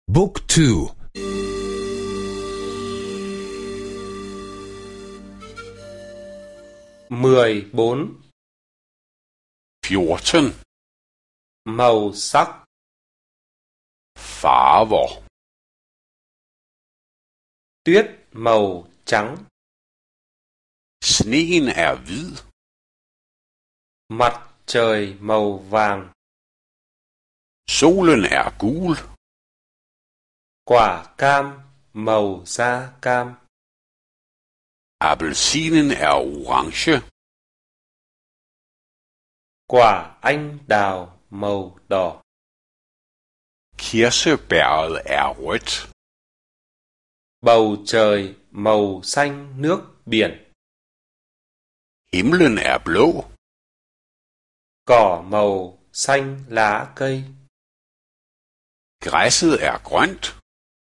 Book 2. 14. 14. Màu sắc. Farver. Tuyết màu trắng. Sneen er hvid. Mặt trời màu vàng. Solen er gul. Quả cam màu da cam. Appelsinen er orange. Quả anh đào màu đỏ. Kirsebæret er rødt. Bầu trời màu xanh nước biển. Himlen er blå. Cỏ màu xanh lá cây. Græsset er grønt.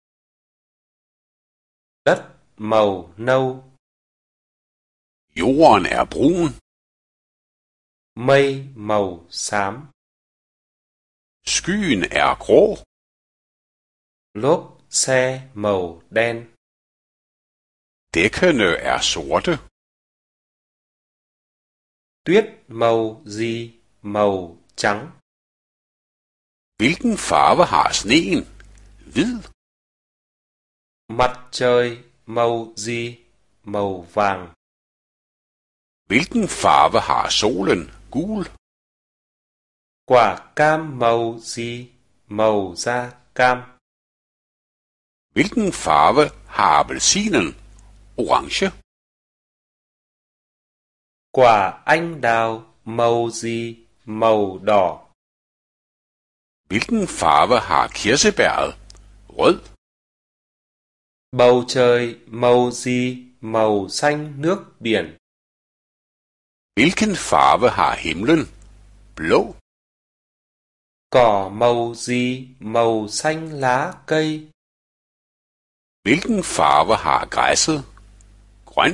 Đất màu nâu. Jorden er brun. Mây màu xám. Skyen er grå. Lốp xe màu đen. Dækkene er sorte. Tuyết màu gì màu trắng. Hvilken farve har sneen? Hvid. Mặt trời màu gì màu vàng. Hvilken farve har solen? Gul. Quả cam màu gì màu da cam. Hvilken farve har appelsinen? Orange. Quả anh đào màu gì màu đỏ. Hvilken farve har kirsebæret? Rød. Bầu trời màu gì màu xanh nước biển. Hvilken farve har himlen? Blå. Cỏ màu gì màu xanh lá cây. Hvilken farve har græsset? Grøn.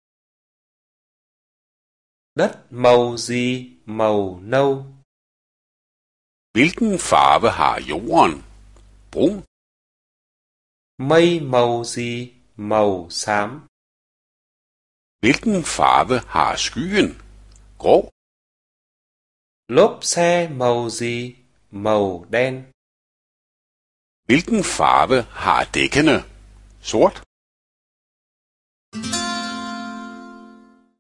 Đất màu gì màu nâu. Hvilken farve har jorden? Brun. Mây màu gì màu xám. Hvilken farve har skyen? Grå. Lốp xe màu gì màu đen. Hvilken farve har dækkene? Sort.